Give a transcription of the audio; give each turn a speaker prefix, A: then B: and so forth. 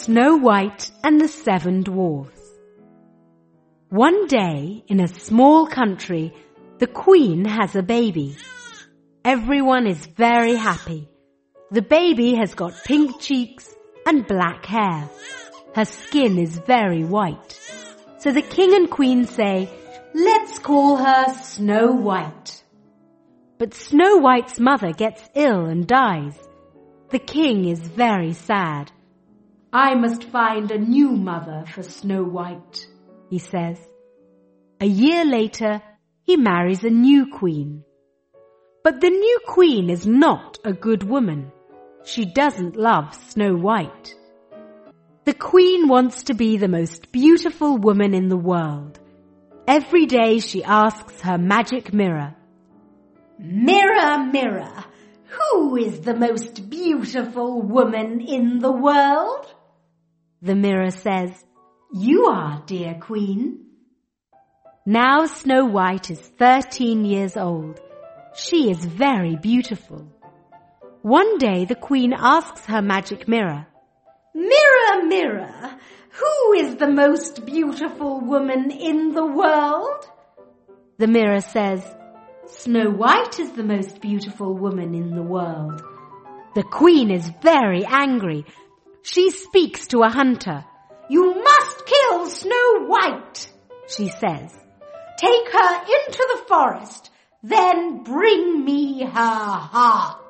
A: Snow White and the Seven Dwarfs. One day, in a small country, the Queen has a baby. Everyone is very happy. The baby has got pink cheeks and black hair. Her skin is very white. So the King and Queen say, "Let's call her Snow White." But Snow White's mother gets ill and dies. The King is very sad. "I must find a new mother for Snow White," he says. A year later, he marries a new queen. But the new queen is not a good woman. She doesn't love Snow White. The queen wants to be the most beautiful woman in the world. Every day she asks her magic mirror, "Mirror, mirror, who is the most beautiful woman in the world?" The mirror says, "You are, dear queen." Now Snow White is 13 years old. She is very beautiful. One day the queen asks her magic mirror, "Mirror, mirror, who is the most beautiful woman in the world?" The mirror says, "Snow White is the most beautiful woman in the world." The queen is very angry. She speaks to a hunter. "You must kill Snow White," she says. "Take her into the forest, then bring me her heart."